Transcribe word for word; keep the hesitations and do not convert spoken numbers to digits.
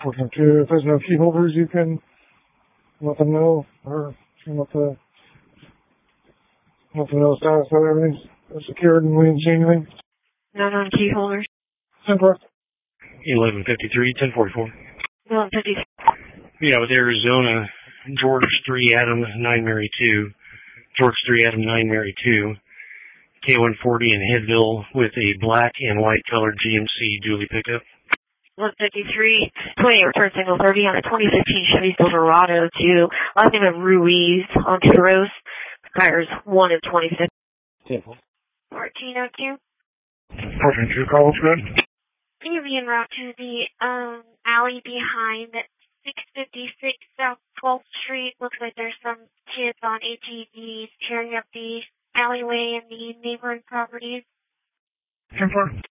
Working to, if there's no key holders, you can let them know, or let the, let them know status that everything's secured and we didn't see anything. No known key holders. Simple. eleven fifty-three, ten forty-four. eleven fifty-three. Yeah, with Arizona, George three, Adam nine, Mary two. George three, Adam nine, Mary two. K one forty in Headville with a black and white colored G M C dually pickup. one fifty-three, twenty-eight return single thirty on a twenty fifteen Chevy Silverado to last name of Ruiz on Turos. Tires one of twenty-six. fourteen oh two. fourteen oh two, call good. Can you be en route to the um alley behind six fifty-six South twelfth Street? Looks like there's some kids on A T Vs tearing up the alleyway and the neighboring properties. ten four.